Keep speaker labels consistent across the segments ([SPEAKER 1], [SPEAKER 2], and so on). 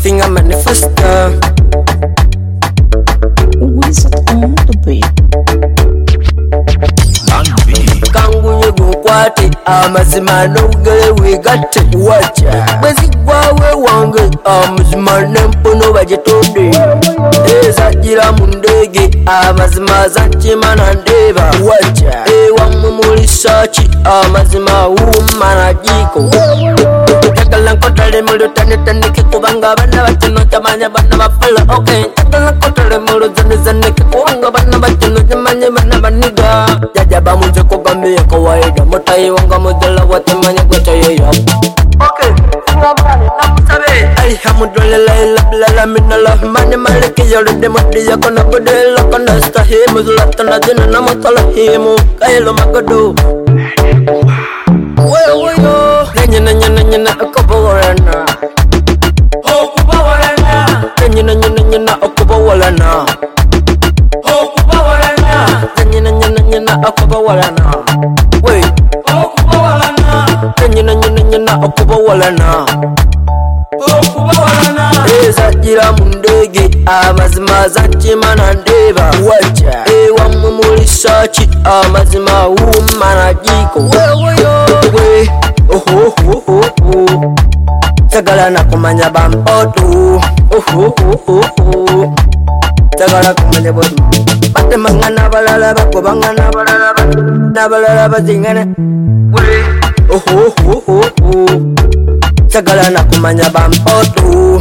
[SPEAKER 1] thing I manifesta.
[SPEAKER 2] Wizard on the beat.
[SPEAKER 1] Kangunye gukwate amazima n'ubugere wigatte wacha bwezigwawe wange amazima n'empono bagitonde ezagira mu ndege amazima zakimana ndeba wacha ewamu muri sachi amazima wumana jiko takala nkotale muri tanetandike kubanga abana bakino tamanya bana bafala okay takala nkotale muri zanezanike kubanga abana bakino tamanya bana baniga jajaba munje kugambiye kawaida mutai wanga mudala watemanya kwatayeya okay ngabani namusabe alhamdulillah la minallah mani maliki yolde modiya kona bodela kona stahimu zulatana dina namutalahimu kailo magodo Woyo nyana akobawalana okubawalana nyana akobawalana okubawalana nyana akobawalana we okubawalana nyana akobawalana okubawalana ezagira mu ndege amazima zakimana ndeba wacha ewamu muri sachi amazima wumana jiko we tagala nakumanya bampotu tagala kumanya bodu bate mangana balala bakobangana balala bazingana we tagala nakumanya bampotu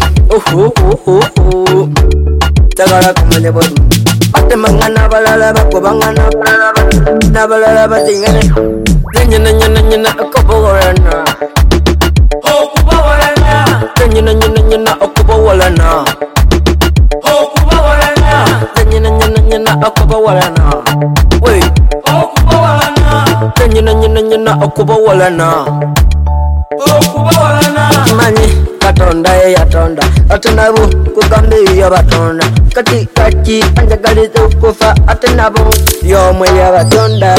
[SPEAKER 1] tagala kumanya bodu bate mangana balala bakobangana balala bazingana nyana akobawalana okubawalana nyana akobawalana okubawalana nyana akobawalana we okubawalana nyana akobawalana okubawalana mani katonda yatonda atenabu kugambi yabatonda kati kaki anjagaliza kufa atenabu yomwe yabatonda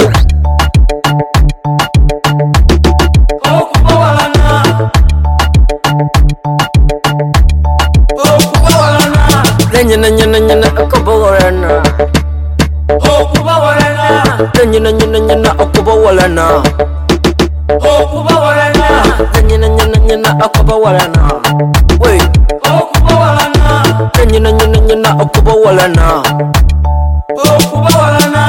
[SPEAKER 1] nyana akobawalana okubawalana nyana akobawalana okubawalana nyana akobawalana we okubawalana nyana akobawalana okubawalana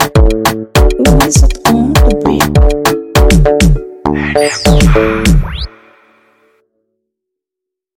[SPEAKER 2] Wizard on the beat.